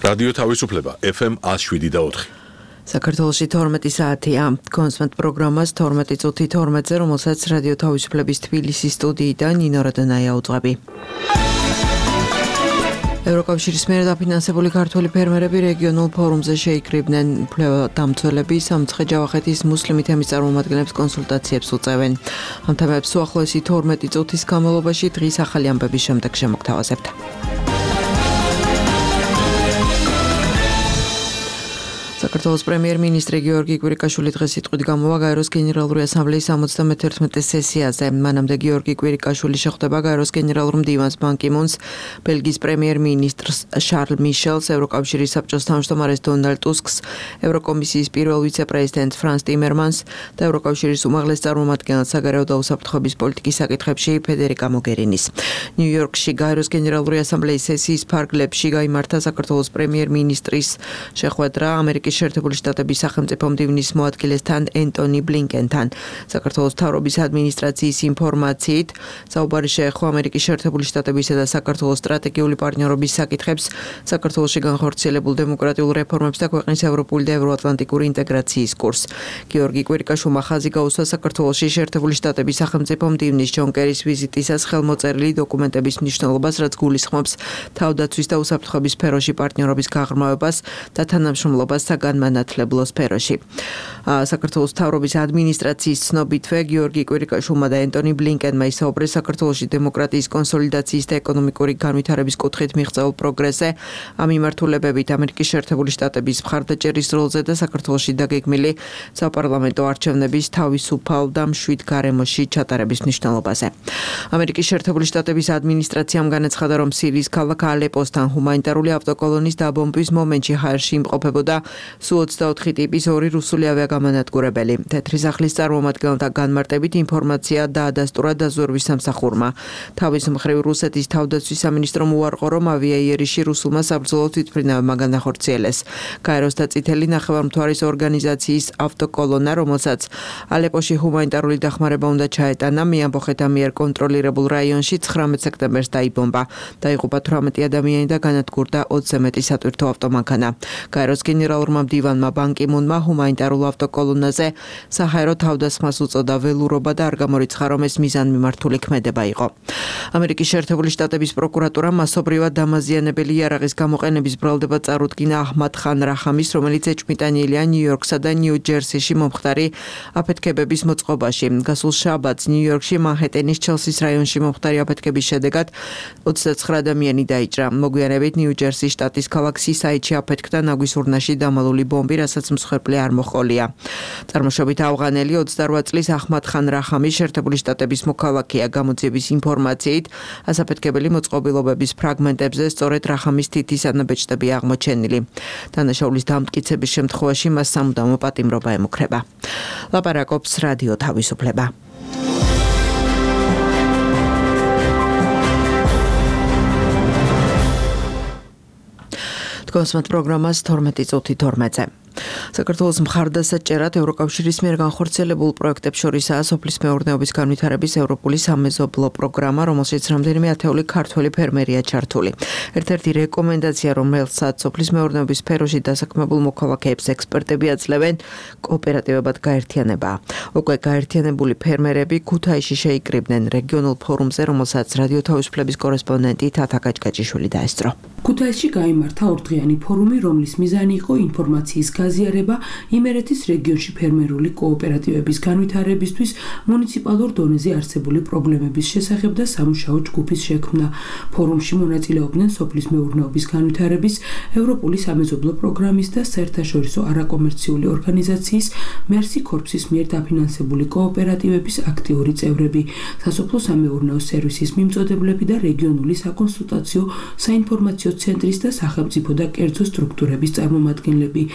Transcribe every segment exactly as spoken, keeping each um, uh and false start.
რადიო თავისუფლება ეფ ემ one oh seven და four. საქართველოში თორმეტი საათია. კონსმეთ პროგრამას თორმეტი წუთი თორმეტზე, რომელსაც რადიო თავისუფლების თბილისის სტუდიიდან ნინო რადანაია უძღვები. ევროკავშირის მიერ დაფინანსებული ქართველი ფერმერები რეგიონულ ფორუმზე შეიკრიბნენ. მფლევადამცველები სამცხე ჯავახეთის მუსლიმი თემის წარმომადგენლებს კონსულტაციებს უწევენ. ამ თემებს უახლოესი თორმეტი წუთის განმავლობაში დღის ახალი ამბების შემდეგ შემოგთავაზებთ. საქართველოს პრემიერ-მინისტრი გიორგი კვირიკაშვილი დღეს სიტყვით გამოვა გაეროს გენერალური ასამბლეის სამოცდამეთერთმეტე სესიაზე. მანამდე გიორგი კვირიკაშვილი შეხვდება გაეროს გენერალურ მდივანს ბან კი მუნს, ბელგიის პრემიერ-მინისტრს შარლ მიშელს, ევროკავშირის საბჭოს თავმჯდომარეს დონალდ ტუსკს, ევროკომისიის პირველ ვიცე-პრეზიდენტს ფრანს ტიმერმანს და ევროკავშირის უმაღლეს წარმომადგენელს საგარეო და უსაფრთხოების პოლიტიკის საკითხებში ფედერიკა მოგერინის. ნიუ-იორკში გაეროს გენერალური ასამბლეის სესიის ფარგლებში გაიმართა საქართველოს პრემიერ-მინისტრის შეხვედრა ამერიკის შეერთებული შტატების სახელმწიფო მდივნის მოადგილესთან ენტონი ბლინკენთან. საქართველოს მთავრობის ადმინისტრაციის ინფორმაციით, საუბარი შეეხო ამერიკის შეერთებული შტატებისა და საქართველოს სტრატეგიული პარტნიორობის საკითხებს, საქართველოში განხორციელებულ დემოკრატიულ რეფორმებს და ქვეყნის ევროპული და ევროატლანტიკური ინტეგრაციის კურსს. გიორგი კვირიკაშვილმა ხაზი გაუსვა საქართველოში შეერთებული შტატების სახელმწიფო მდივნის ჯონ კერის ვიზიტისას ხელმოწერილი დოკუმენტების მნიშვნელობას, რაც გულისხმობს თავდაცვის და უსაფრთხოების სფეროში პარტნიორობის გაღრმავებას და თანამშრომლობას განმანათლებლო სფეროში. საქართველოს მთავრობის ადმინისტრაციის ცნობითვე გიორგი კვირიკაშვილმა და ენტონი ბლინკენმა ისაუბრეს საქართველოში დემოკრატიის კონსოლიდაციის და ეკონომიკური განვითარების კუთხით მიღწეულ პროგრესზე, ამ მიმართულებებით ამერიკის შეერთებული შტატების მხარდაჭერის როლზე და საქართველოში დაგეგმილი საპარლამენტო არჩევნების თავისუფალ და მშვიდ გარემოში ჩატარების მნიშვნელობაზე. ამერიკის შეერთებული შტატების ადმინისტრაციამ განაცხადა, რომ სირიის ქალაქ ალეპოსთან ჰუმანიტარული ავტოკოლონის დაბომბვის მომენტში ჰაერში იმყოფებოდა სუ ოცდაოთხი ტიპის ორი რუსული ავიაგამანადგურებელი. თეთრი სახლის წარმომადგენელთა განმარტებით ინფორმაცია დაადასტურა დაზვერვის სამსახურმა. თავის მხრივ რუსეთის თავდაცვის სამინისტრომ უარყო, რომ ავიაიერიში რუსულმა საბრძოლო თვითმფრინავებმა განახორციელეს. გაეროს და წითელი ნახევარმთვარის ორგანიზაციის ავტოკოლონა, რომელსაც ალეპოში ჰუმანიტარული დახმარება უნდა ჩაეტანა, მეამბოხეთა მიერ კონტროლირებულ რაიონში ცხრამეტ სექტემბერს დაიბომბა. დაიღუპა თვრამეტი ადამიანი და განადგურდა ოცზე მეტი სატვირთო ავტომანქანა. გაეროს გენერალურმა მდივანმა ბან კი მუნმა ჰუმანიტარულ ავტოკოლონაზე საჰაერო თავდასხმას უწოდა ველურობა და არ გამორიცხა, რომ ეს მიზანმიმართული ქმედება იყო. ამერიკის შეერთებული შტატების პროკურატურამ მასობრივად დამაზიანებელი იარაღის გამოყენების ბრალდება წარუდგინა აჰმად ხან რაჰამის, რომელიც ეჭვმიტანილია ნიუ-იორკსა და ნიუ-ჯერსიში მომხდარი აფეთქებების მოწყობაში. გასულ შაბათს ნიუ-იორკში მანჰეტენის ჩელსის რაიონში მომხდარი აფეთქების შედეგად ოცდაცხრა ადამიანი დაიჭრა. მოგვიანებით ნიუ-ჯერსის შტატის ქალაქ სისაიდში აფეთქდა ნაგვის ურნაში დამალული ბომბი, რასაც მსხვერპლი არ მოჰყოლია. წარმოშობით ავღანელი ოცდარვა წლის აჰმად ხან რაჰამი შეერთებული შტატების მოქალაქეა. გამოძიების ინფორმაციით, ასაფეთქებელი მოწყობილობების ფრაგმენტებზე სწორედ რაჰამის თითის ანაბეჭდები აღმოჩენილი. დანაშაულის დამტკიცების შემთხვევაში მას სამუდამო პატიმრობა ემუქრება. ლაპარაკობს რადიო თავისუფლება. კონსმეთ პროგრამას თორმეტი წუთი თორმეტზე. საქართველოს მხარდასაჭერად ევროკავშირის მიერ განხორციელებულ პროექტებს შორისაა სოფლის მეურნეობის განვითარების ევროპული სამეზობლო პროგრამა, რომელშიც რამდენიმე ათეული ქართველი ფერმერია ჩართული. ერთ-ერთი რეკომენდაცია, რომელსაც სოფლის მეურნეობის სფეროში დასაქმებულ მოქალაქეებს ექსპერტები აძლევენ, კოოპერატივებად გაერთიანებაა. უკვე გაერთიანებული ფერმერები ქუთაისში შეიკრიბნენ რეგიონულ ფორუმზე, რომელსაც რადიო თავისუფლების კორესპონდენტი თათა გაჭგაჭიშვილი დაესწრო. ქუთაისში გაიმართა ორდღიანი ფორუმი, რომლის მიზანი იყო ინფორმაციის გაზიარება იმერეთის რეგიონში ფერმერული კოოპერატივების განვითარებისთვის, მუნიციპალურ დონეზე არსებული პრობლემების შესახებ და სამუშაო ჯგუფის შექმნა. ფორუმში მონაწილეობდნენ სოფლის მეურნეობის განვითარების ევროპული სამეზობლო პროგრამის და საერთაშორისო არაკომერციული ორგანიზაციის მერსი კორპსის მიერ დაფინანსებული კოოპერატივების აქტიური წევრები, სასოფლო-სამეურნეო სერვისის მიმწოდებლები და რეგიონული საკონსულტაციო საინფორმაციო ცენტრის და სახელმწიფო და კერძო სტრუქტურების წარმომადგენლები. ფორუმის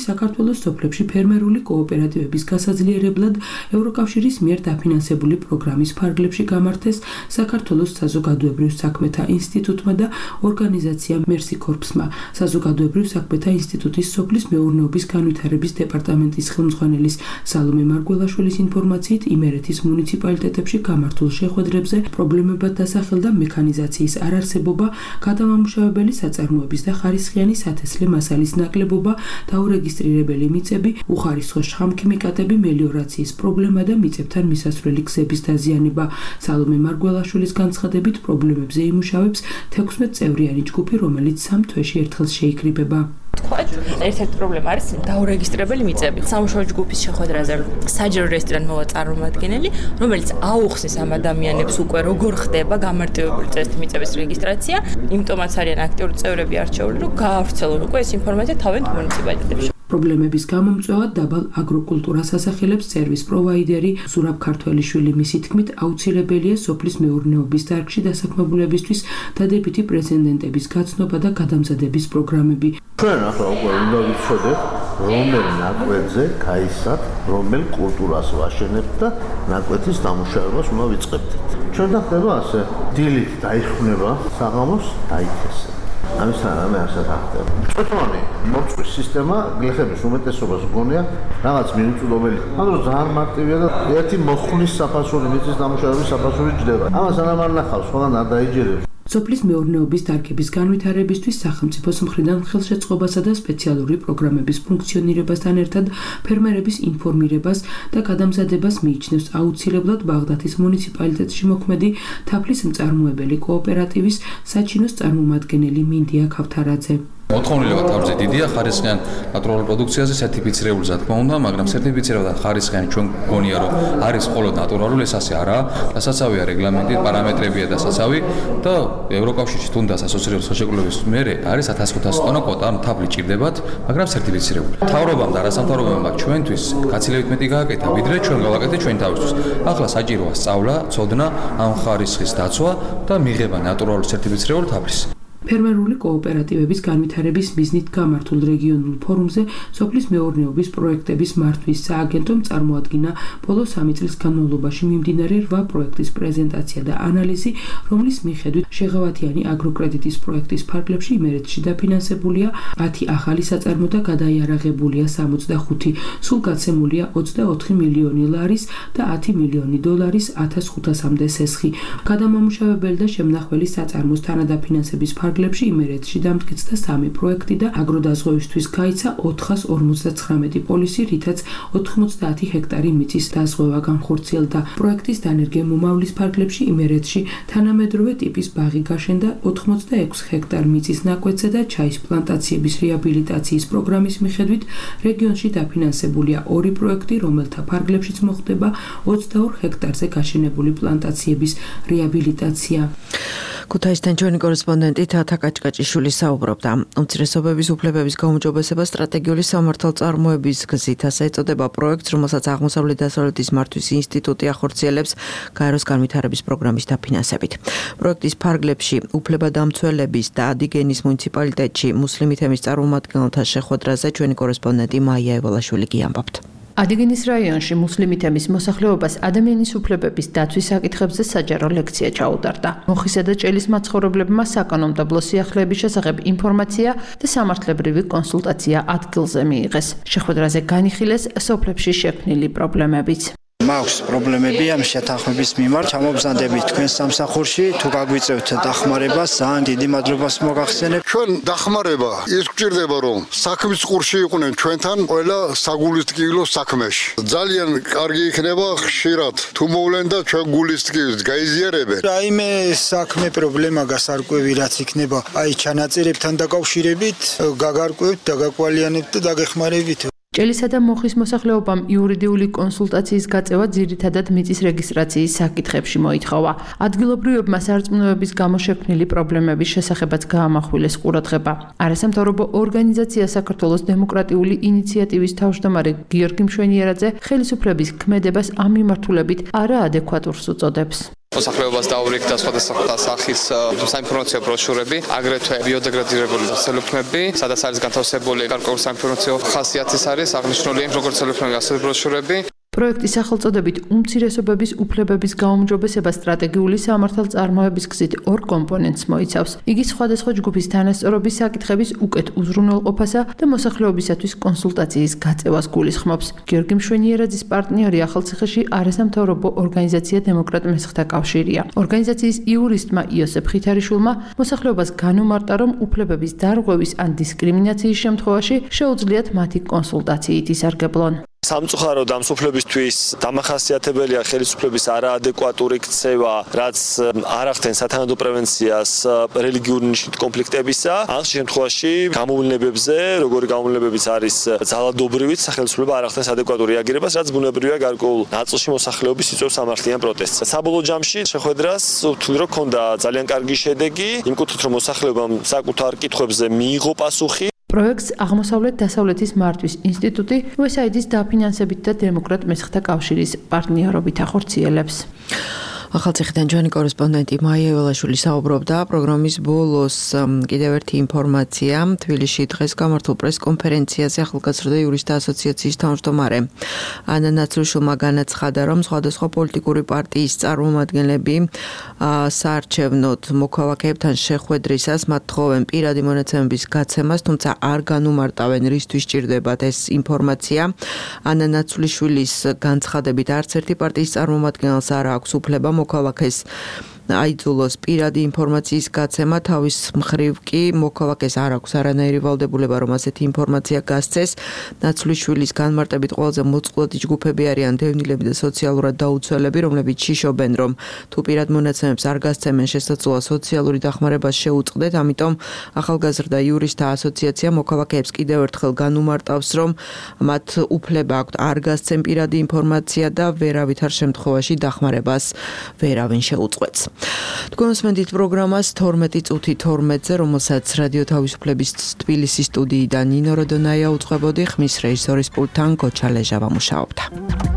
საქართველოს სოფლებში ფერმერული კოოპერატივების გასაძლიერებლად ევროკავშირის მიერ დაფინანსებული პროგრამის ფარგლებში გამართეს საქართველოს საზოგადოებრივ საქმეთა ინსტიტუტმა და ორგანიზაცია Mercy Corps-მა. საზოგადოებრივ საქმეთა ინსტიტუტის სოფლის მეურნეობის განვითარების დეპარტამენტის ხელმძღვანელის სალომე მარგველაშვილის ინფორმაციით, იმერეთის მუნიციპალიტეტებში გამართულ შეხვედრებზე პრობლემებად დასახელდა მექანიზაციის არარსებობა, გადამამუშავებელი საწარმოების და ხარისხიანი სათესლე მასალის ნაკლებობა, დაურეგისტრირებელი მიწები, უხარისხო შხამქიმიკატები, მელიორაციის პრობლემა და მიწებთან მისასვლელი გზების დაზიანება. სალომე მარგველაშვილის განცხადებით, პრობლემებზე იმუშავებს თექვსმეტ წევრიანი ჯგუფი, რომელიც სამ თვეში ერთხელ შეიკრიბება. ერთ-ერთი პრობლემა არის დაურეგისტრირებელი მიწები. სამუშაო ჯგუფის შეხვედრაზე საჯარო რესტორან მოვა წარმომადგენელი, რომელიც აუხსნის ამ ადამიანებს უკვე როგორ ხდება გამარტივებული წესით მიწების რეგისტრაცია, იმიტომაც არიან აქტიური წევრები არჩეული, რომ გაავრცელონ უკვე ეს ინფორმაცია თავიანთ მუნიციპალიტეტებში. პრობლემების გამომწვევად დაბალ აგროკულტურას ასახელებს სერვის პროვაიდერი ზურაბ ქართველიშვილი. მისი თქმით, აუცილებელია სოფლის მეურნეობის დარგში დასაქმებულებისთვის დადებითი პრეცედენტების გაცნობა და გადამზადების პროგრამები. ჩვენ ახლა უკვე უნდა ვიცოდეთ, რომელ ნაკვეთზე გაისად, რომელ კულტურას ვაშენებთ და ნაკვეთის დამუშავებას უნდა ვიწყებთ. ჩვენ და ხდება ასე, დილით დაიხმნება საღამოს დაიქესება. ამის რამე ასეთ ახდება. წვეთოვანი მოწყვის სისტემა გლეხების უმეტესობას გონია რაღაც მიუწვდომელი. ანუ ძალიან მარტივია და ერთი მოხუნის საფასური, მიწის დამუშავების საფასური ჯდება. ამას არ ამარნახავს, სხვაგან არ დაიჯერებს. სოფლის მეურნეობის დარგების განვითარებისთვის სახელმწიფოს მხრიდან ხელშეწყობასა და სპეციალური პროგრამების ფუნქციონირებასთან ერთად ფერმერების ინფორმირებას და გადამზადებას მიიჩნევს აუცილებლად ბაღდათის მუნიციპალიტეტში მოქმედი თაფლის მწარმოებელი კოოპერატივის საჩინოს წარმომადგენელი მინდია ქავთარაძე. მოთხოვნილება თავზე დიდია ხარისხიან ნატურალურ პროდუქციაზე სერტიფიცირებულზე თქმა უნდა, მაგრამ სერტიფიცირება და ხარისხიანი ჩვენ გონია რომ არის მხოლოდ ნატურალური, ეს ასე არაა. დასაცავია რეგლამენტი, პარამეტრებია დასაცავი და ევროკავშირში თუნდაც ასოცირების ხელშეკრულების მერე არის ათას ხუთასი ტონა კვოტა, თაფლი ჭირდებათ, მაგრამ სერტიფიცირებული. მთავრობამ და არასამთავრობოებმა ჩვენთვის გაცილებით მეტი გააკეთა, ვიდრე ჩვენ გავაკეთეთ ჩვენ თავისთვის. ახლა საჭიროა სწავლა, ცოდნა ამ ხარისხის დაცვა და მიღება ნატურალურ სერტიფიცირებულ თაფლის. ფერმერული კოოპერატივების განვითარების მიზნით გამართულ რეგიონულ ფორუმზე სოფლის მეურნეობის პროექტების მართვის სააგენტომ წარმოადგინა ბოლო სამი წლის განმავლობაში მიმდინარე რვა პროექტის პრეზენტაცია და ანალიზი, რომლის მიხედვით შეღავათიანი აგროკრედიტის პროექტის ფარგლებში იმერეთში დაფინანსებულია ათი ახალი საწარმო და გადაიარაღებულია სამოცდახუთი, სულ გაცემულია ოცდაოთხი მილიონი ლარის და ათი მილიონი დოლარის ათას ხუთასამდე სესხი. გადამამუშავებელი და შემნახველი საწარმოს თანადაფინანსების ფარგლებში იმერეთში დამტკიცდა სამი პროექტი და აგროდაზღვევისთვის გაიცა ოთხას ორმოცდაცხრამეტი პოლისი, რითაც ოთხმოცდაათი ჰექტარი მიწის დაზღვევა განხორციელდა. პროექტის დანერგემომავლის ფარგლებში იმერეთში თანამედროვე ტიპის ბაღი გაშენდა ოთხმოცდაექვსი ჰექტარ მიწის ნაკვეთზე და ჩაის პლანტაციების რეაბილიტაციის პროგრამის მიხედვით რეგიონში დაფინანსებულია ორი პროექტი, რომელთა ფარგლებშიც მოხდება ოცდაორ ჰექტარზე გაშენებული პლანტაციების რეაბილიტაცია. ქუთაისთან ჩვენი კორესპონდენტი თათა კაჭკაჭიშვილი საუბრობდა. უმცირესობების უფლებების გაუმჯობესება სტრატეგიული სამართალწარმოების გზით, ასე ეწოდება პროექტს, რომელსაც აღმოსავლეთ-დასავლეთის მართვის ინსტიტუტი ახორციელებს გაეროს განვითარების პროგრამის დაფინანსებით. პროექტის ფარგლებში უფლებადამცველების და ადიგენის მუნიციპალიტეტში მუსლიმი თემის წარმომადგენელთა შეხვედრაზე ჩვენი კორესპონდენტი მაია ევალაშვილი გიამბობთ. ადიგენის რაიონში მუსლიმი თემის მოსახლეობას ადამიანის უფლებების დაცვის საკითხებზე საჯარო ლექცია ჩაუტარდა. მოხისა და ჭელის მაცხოვრებლებმა საკანონმდებლო სიახლეების შესახებ ინფორმაცია და სამართლებრივი კონსულტაცია ადგილზე მიიღეს. შეხვედრაზე განიხილეს სოფლებში შექმნილი პრობლემებიც. მაქვს პრობლემები ამ შეთანხმების მიმართ, ჩამობზანდებით თქვენ სამსახურში, თუ გაგვიწევთ დახმარებას, ძალიან დიდი მადლობას მოგახსენებ. ჩვენ დახმარება ის გვჭირდება, რომ საქმის ყურში იყვნენ ჩვენთან ყველა საგულისტკივილო საქმეში. ძალიან კარგი იქნება ხშირად თუ მოვლენ და ჩვენ გულისტკივილს გაიზიარებენ. რაიმე საქმე პრობლემა გასარკვევი რაც იქნება, აი ჩანაწერებთან დაკავშირებით, გაგარკვევთ, დაგაკვალიანებთ და დაგეხმარებით. ჭელისა და მოხის მოსახლეობამ იურიდიული კონსულტაციის გაწევა ძირითადად მიწის რეგისტრაციის საკითხებში მოითხოვა. ადგილობრივებმა სარწმუნოების გამო შექმნილი პრობლემების შესახებაც გაამახვილეს ყურადღება. არასამთავრობო ორგანიზაცია საქართველოს დემოკრატიული ინიციატივის თავმჯდომარე გიორგი მშვენიერაძე ხელისუფლების ქმედებას ამ მიმართულებით არაადეკვატურს უწოდებს. მოსახლეობას დაურიგდა სხვადასხვა სახის საინფორმაციო ბროშურები, აგრეთვე ბიოდეგრადირებული ცელოფნები, სადაც არის განთავსებული გარკვეული საინფორმაციო ხასიათის არის აღნიშნული როგორც ცელოფნები, ასევე ბროშურები. პროექტის სახელწოდებით უმცირესობების უფლებების გაუმჯობესება სტრატეგიული სამართალწარმოების გზით ორ კომპონენტს მოიცავს. იგი სხვადასხვა ჯგუფის თანასწორობის საკითხების უკეთ უზრუნველყოფასა და მოსახლეობისათვის კონსულტაციის გაწევას გულისხმობს. გიორგი მშვენიერაძის პარტნიორი ახალციხეში არასამთავრობო ორგანიზაცია დემოკრატ მესხთა კავშირია. ორგანიზაციის იურისტმა იოსებ ხითარიშვილმა მოსახლეობას განუმარტა, რომ უფლებების დარღვევის ან დისკრიმინაციის შემთხვევაში შეუძლიათ მათი კონსულტაციით ისარგებლონ. სამწუხაროდ ამ სოფლებისთვის დამახასიათებელია ხელისუფლების არაადეკვატური ქცევა, რაც არ ახდენს სათანადო პრევენციას რელიგიური ნიშნით კონფლიქტებისა. ამ შემთხვევაში გამოვლენებებზე, როგორი გამოვლენებებიც არის ძალადობრივით, სახელმწიფო არ ახდენს ადეკვატურ რეაგირებას, რაც ბუნებრივია გარკვეულ ნაწილში მოსახლეობის იწვევს სამართლიან პროტესტს. საბოლოო ჯამში შეხვედრას ვთვლი, რომ ჰქონდა ძალიან კარგი შედეგი, იმ კუთხით, რომ მოსახლეობამ საკუთარ კითხვებზე მიიღო პასუხი. პროექტს აღმოსავლეთ-დასავლეთის მართვის ინსტიტუტი იუ ეს აი აიდის დაფინანსებით და დემოკრატ მესხთა კავშირის პარტნიორობით ახორციელებს. ახალციხიდან ჩვენი კორესპონდენტი მაია ეველაშვილი საუბრობდა პროგრამის ბოლოს კიდევ ერთი ინფორმაცია. თბილისში დღეს გამართულ პრესკონფერენციაზე ახალგაზრდა იურისტთა ასოციაციის თავმჯდომარე ანა ნაცრუშვილმა განაცხადა, რომ სხვადასხვა პოლიტიკური პარტიის წარმომადგენლები საარჩევნოდ მოქალაქეებთან შეხვედრისას მათ თხოვენ პირადი მონაცემების გაცემას, თუმცა არ განუმარტავენ რისთვის სჭირდებათ ეს ინფორმაცია. ანა ნაცრუშვილის განცხადებით არც ერთი პარტიის წარმომადგენელს არ აქვს უფლება მოქალაქეს აიძულოს პირადი ინფორმაციის გაცემა, თავის მხრივ კი მოქალაქეს არ აქვს არანაირი ვალდებულება, რომ ასეთი ინფორმაცია გასცეს. ნაცვლიშვილის განმარტებით ყველაზე მოწყვლადი ჯგუფები არიან დევნილები და სოციალურად დაუცველები, რომლებიც შიშობენ, რომ თუ პირად მონაცემებს არ გასცემენ, შესაძლოა სოციალური დახმარება შეუწყდეთ. ამიტომ ახალგაზრდა იურისტთა ასოციაცია მოქალაქეებს კიდევ ერთხელ განუმარტავს, რომ მათ უფლება აქვთ არ გასცენ პირადი ინფორმაცია და ვერავითარ შემთხვევაში დახმარებას ვერავინ შეუწყვეტს. თქვენ უსმენთ პროგრამას თორმეტი წუთი თორმეტზე, რომელსაც რადიო თავისუფლების თბილისის სტუდიიდან ნინო როდონაია უწყებოდი, ხმის რეჟისორის პულტთან გოჩა ლეჟავა მუშაობდა.